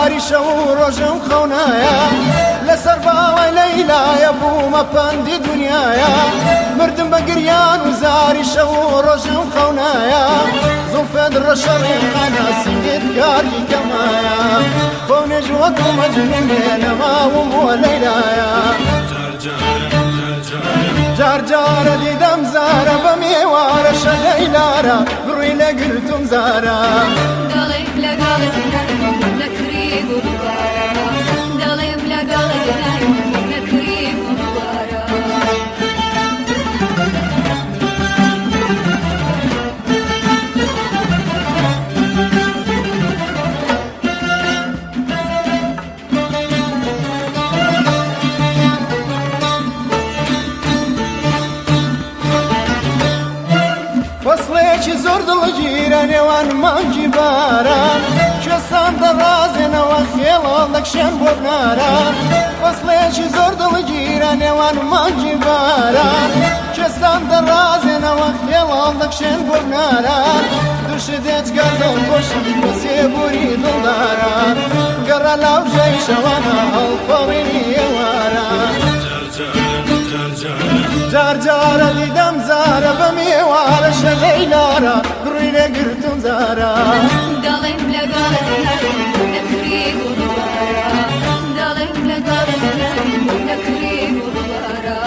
زاری شەو و ڕۆژم خەونایە لەسەر باڵای لەیلایە بوومە پەندی دنیایە مردم بە گریان و زاری شەو و ڕۆژم خەونایە زوڵفێت ڕەشەڕێقانە سنگت کاری کەمایە خۆ نێژوەک و مەجنونێ نەماوم بۆ لەیلایە جار جارە دیدەم زارە بە میێوارە شەلەیلارە بڕووی لەگرتم زارە دەڵێم لەگەڵت نەکری گوڵوارە دەڵێم لەگەڵت نەکری گوڵوارە فەسڵێکی زۆر دڵگیرە نێوان مانگی باران کوێستان دەڕازێنەوە خێڵەڵ دەکشێن بۆ بناران فەسڵێکی زۆر دڵگیرە نێوان مانگی باران کوێستان دەڕازێنەوە خێڵەڵ دەکشێن بۆ بناران دووشت دێجگەر دڵخۆشم بە سێبووری دڵداران گەڕە لاوژەی شەوانە هەڵپەڕێنی ئێواران جار جارە دیدەم زارە بە میێوارە شەلەیلارە بڕووی لێگرتم زارە دەڵێم لەگەڵت نەکری گوڵوارە دەڵێم لەگەڵت نەکری گوڵوارە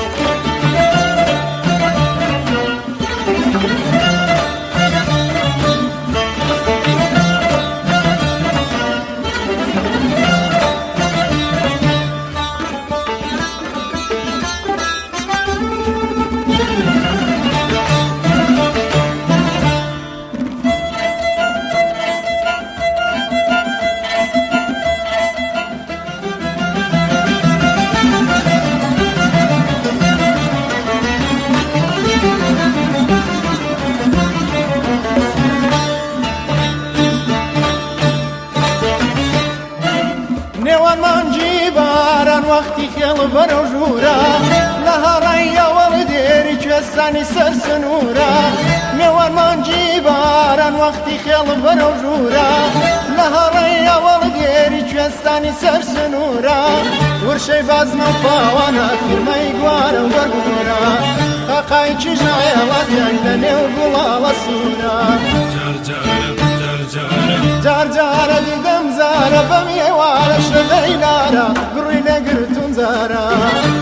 نێوان مانگی باران وەختی خێڵ بەرەو ژوورە لە هەڕەی ئەوەڵ دێری کوێستانی سەر سنوورە نێوان مانگی باران وەختی خێڵ بەرەو ژوورە لە هەڕەی ئەوەڵ دێری کوێستانی سەر سنوورە ورشەی بازنە و پاوانە فرمەی گوارە وەرگورە قاقایکی ژایەڵەتیان لە نێو گوڵاڵە سوورە جار جارە دیدەم زارە بە میێوارە شەلەیلارە بڕووی لێگرتم زارە